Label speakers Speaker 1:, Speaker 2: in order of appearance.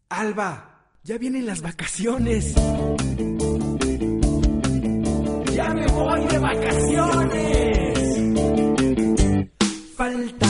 Speaker 1: Alba, ya vienen las vacaciones. ¡Ya me voy de vacaciones! Falta